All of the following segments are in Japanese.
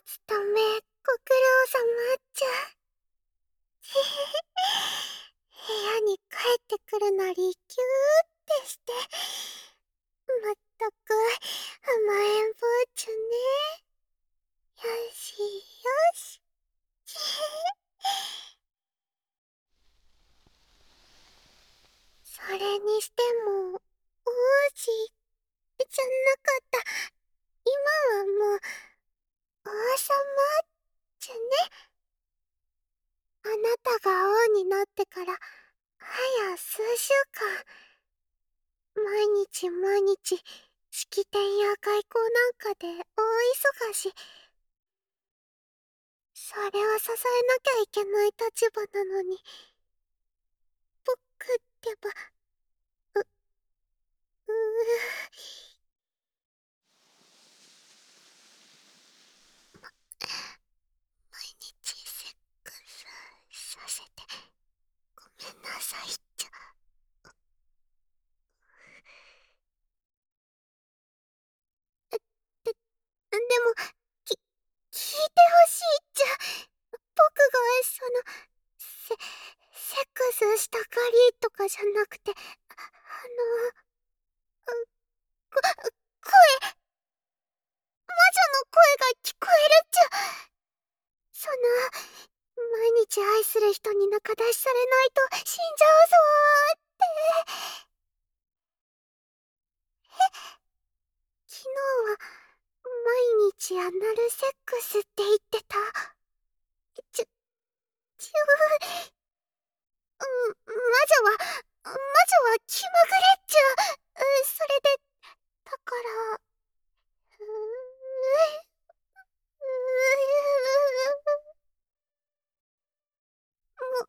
スタメ、ご苦労様っちゃ。部屋に帰ってくるなり、キューってして。まったく、甘えん坊ちゃんね。よしよし。それにしても、王子、じゃなかった。今はもう、王様じゃね。あなたが王になってから、早数週間。毎日毎日、式典や外交なんかで大忙し。それを支えなきゃいけない立場なのに、僕ってば、う、毎日セックスさせて、ごめんなさいっちゃ。でも、聞いてほしいっちゃ。僕が、セ、セックスしたがりとかじゃなくて、こ、声、魔女の声が聞こえるっちゃ。毎日愛する人に仲出しされないと死んじゃうぞーって。昨日は、毎日アナルセックスって言ってた。ちゅ、ちゅ、魔女は気まぐれっちゃ。それで、だから、うー、も、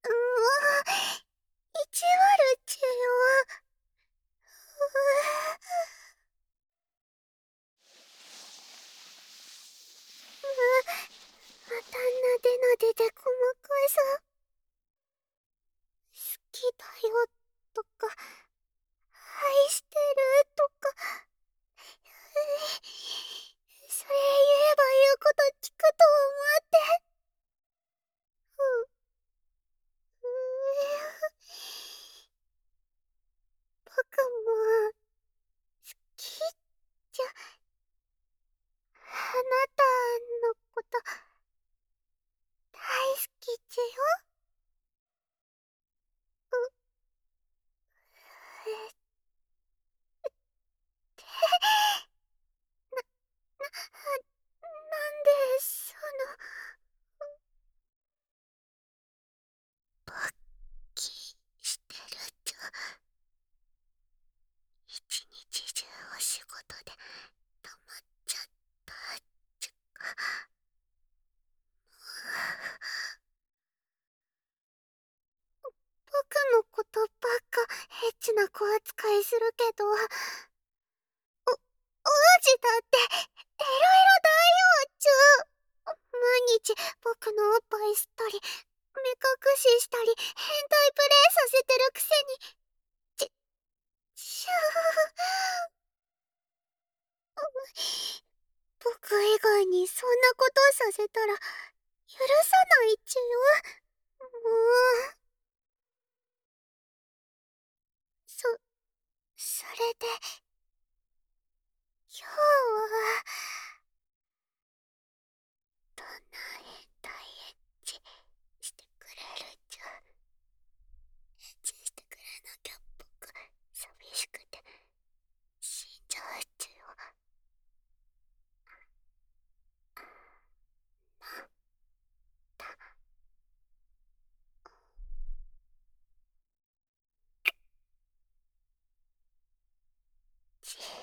意地悪っちゃよ。またなでなでで細かいさ。好きだよとか、愛してるとか、それ言えば言うこと聞くと思って。う、僕も、好きじゃ、あなたのこと、大好きじゃよ。えって、なんで、勃起してるじゃ。一日中お仕事で溜まっちゃったっちゅか。僕のことばっかエッチな子扱いするけど、王子だっていろいろだよっちゅう。毎日僕のおっぱい吸ったり、目隠ししたり、変態プレイさせてるくせに、ち、ちゅ僕以外にそんなことさせたら許さないっちゅよ。もう、そ、それで、今日は、どんな変態エッチしてくれるじゃ。エッチしてくれなきゃ僕、寂しくて死んじゃうっちよ。ち